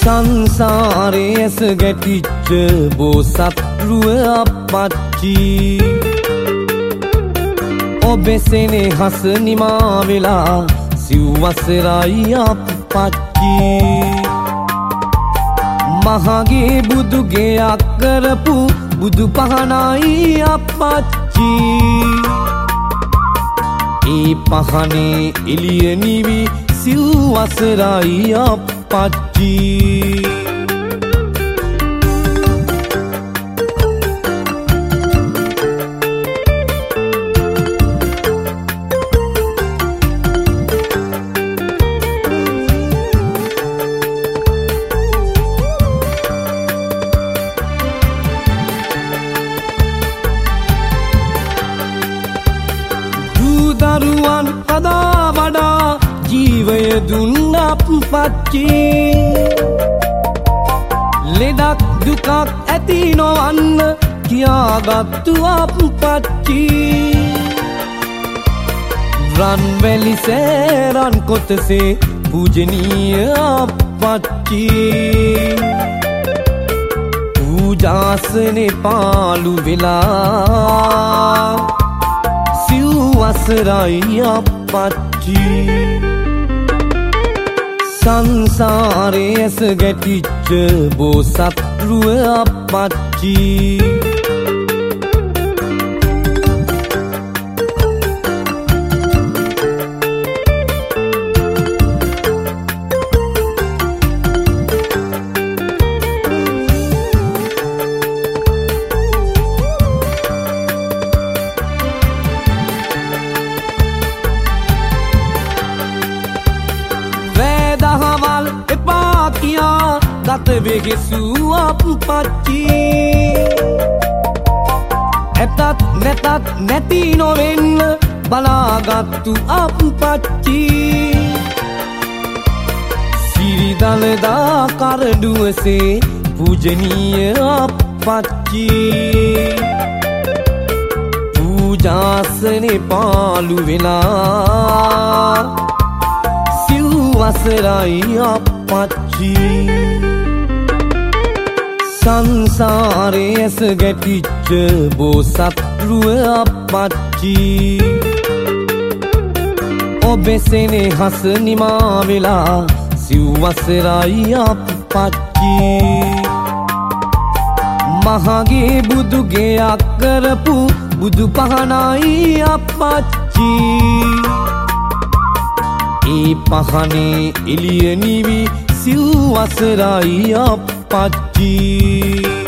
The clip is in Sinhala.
සංසාරේ ඇස ගැටිච්ච බෝසත් රුව අප්පච්චි ඔබේ සෙනෙහස නිමා වෙලා සිව්වසරයි අප්පච්චි මහගේ බුදුගයක් කරපු බුදු පහනයි අප්පච්චි ඒ පහනේ එළිය නිවි සිව්වසරයි අප්පච්චි දරුවන් අදා වඩා ජීවය දුන්න අප්පච්චි ලෙඩක් දුකක් ඇති නොවන්න කියාගත්තු අප්පච්චි රන් වැලි සෑරන් කොටසේ පූජනීය අප්පච්චි පූජාසනේ පාලු වෙලා සිව්වසරයි අප්පච්චි සංසාරේ ඇස ගැටිච්ච බෝසත් රුව අප්පච්චි දහවල් එපා කියා ගත වෙහෙසු අප්පච්චි ඇතත් නැතත් නැති නොවෙන්න බලාගත්තු අප්පච්චි සිරිදලදා කරඩුවසේ පූජනීය අප්පච්චි පූජාසනේ පාලු වෙලා වසරයි අප්පච්චි සංසාරේ ඇස ගැටිච්ච බෝසත් රුව අප්පච්චි ඔබේ සෙනෙහස නිමා වෙලා සිව්වසරයි අප්පච්චි මහගේ බුදුගයක් කරපු බුදු පහනයි අප්පච්චි ඒ පහනේ එළිය නිවි සිව්වසරයි අප්පච්චි